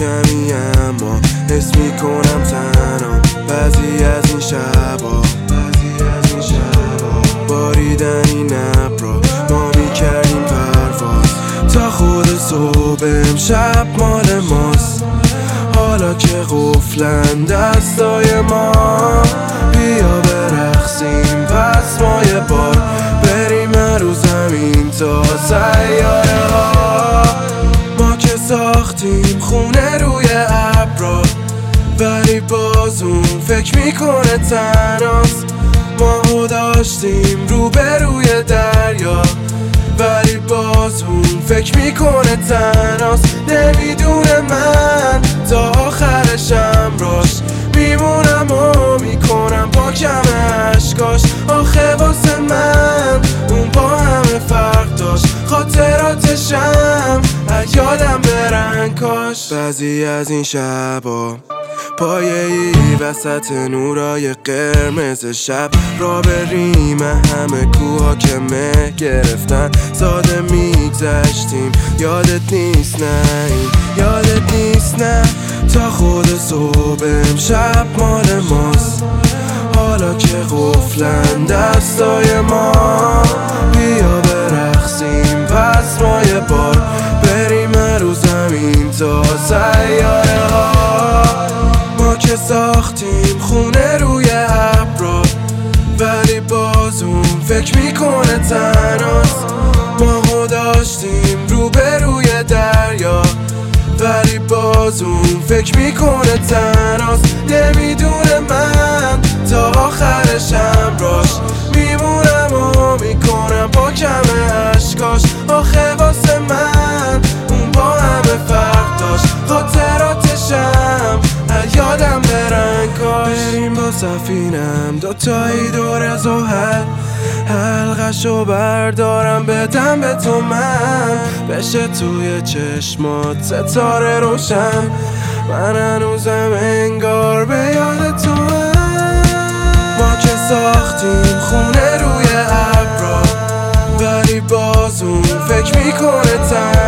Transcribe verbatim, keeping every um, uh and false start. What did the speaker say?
کمی اما حس میکنم تنها بعضی از این شبا باریدن این ابرا ما میکردیم پرواز تا خود صبح امشب مال ماست. حالا که قفلن دستای ما بیا برقصیم پس ما یه بار بریم رو زمین تا سیاره ها. ما که ساختیم خونه روی ابرا ولی باز اون فکر میکنه تنهاست. ما داشتیم رو به روی دریا ولی باز اون فکر میکنه تنهاست. نمیدونه من تا آخرشم راش میمونم و میکنم با کم عشقاش. آخه واسه من اون با همه فرق داشت خاطراتشم یادم برن کاش. بعضی از این شبا پایه‌ای وسط نورای قرمز شب را بریم همه کوها که مه گرفتن ساده میگذشتیم. یادت نیست نه این یادت نیست نه تا خود صبح امشب مال ماست. حالا که قفلن دستای ما بیا برقصیم پس ما یه بار بریم رو زمین تا سیاره ها. ما که ساختیم خونه روی ابرا ولی باز اون فکر میکنه تنهاست. ما داشتیم رو به روی دریا ولی باز اون فکر میکنه تنهاست. نمیدونه من تا آخرشم راش میمونم و میکنم با کم عشقاش. آخه واسه من اون با همه فرق داشت خاطراتشم یادم برن کاش. بریم با سفینم دوتایی دور زحل حلقشو بردارم بدم به تو من بشه توی چشمات ستاره روشن. من هنوزم انگار به یاد تو هم. ما که ساختیم خونه روی ابرا ولی باز اون فکر میکنه تن